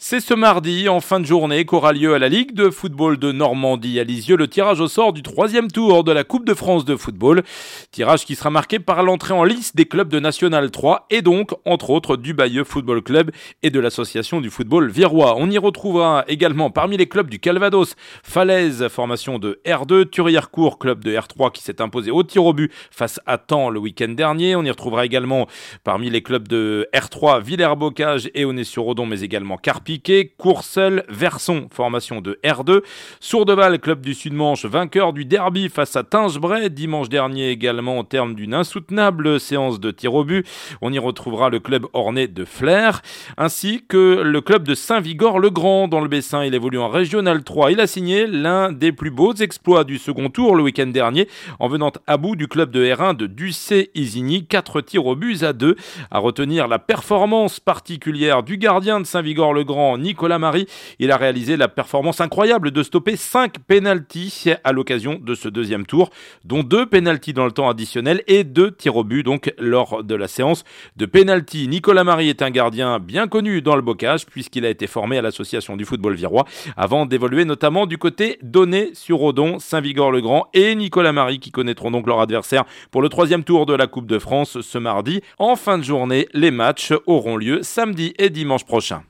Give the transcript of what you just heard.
C'est ce mardi, en fin de journée, qu'aura lieu à la Ligue de football de Normandie à Lisieux le tirage au sort du 3e tour de la Coupe de France de football. Tirage qui sera marqué par l'entrée en lice des clubs de National 3 et donc, entre autres, du Bayeux Football Club et de l'association du football virois. On y retrouvera également parmi les clubs du Calvados, Falaise, formation de R2, Thurière-Court, club de R3 qui s'est imposé au tir au but face à Caen le week-end dernier. On y retrouvera également parmi les clubs de R3, Villers-Bocage et Aunay-sur-Odon, mais également Carpiquet, Courcelles, Verson, formation de R2, Sourdeval, club du Sud-Manche, vainqueur du derby face à Tinge-Bray, dimanche dernier également au terme d'une insoutenable séance de tir au but. On y retrouvera le club ornais de Flers, ainsi que le club de Saint-Vigor-le-Grand dans le Bessin. Il évolue en Régional 3. Il a signé l'un des plus beaux exploits du second tour le week-end dernier, en venant à bout du club de R1 de Ducé-Isigny, 4 tirs au but à 2. À retenir la performance particulière du gardien de Saint-Vigor-le-Grand, Nicolas Marie. Il a réalisé la performance incroyable de stopper 5 pénaltys à l'occasion de ce deuxième tour, dont 2 pénaltys dans le temps additionnel et 2 tirs au but donc lors de la séance de pénalty. Nicolas Marie est un gardien bien connu dans le bocage puisqu'il a été formé à l'association du football virois avant d'évoluer notamment du côté d'Aunay-sur-Odon, Saint-Vigor-le-Grand et Nicolas Marie qui connaîtront donc leur adversaire pour le 3e tour de la Coupe de France ce mardi. En fin de journée, les matchs auront lieu samedi et dimanche prochain.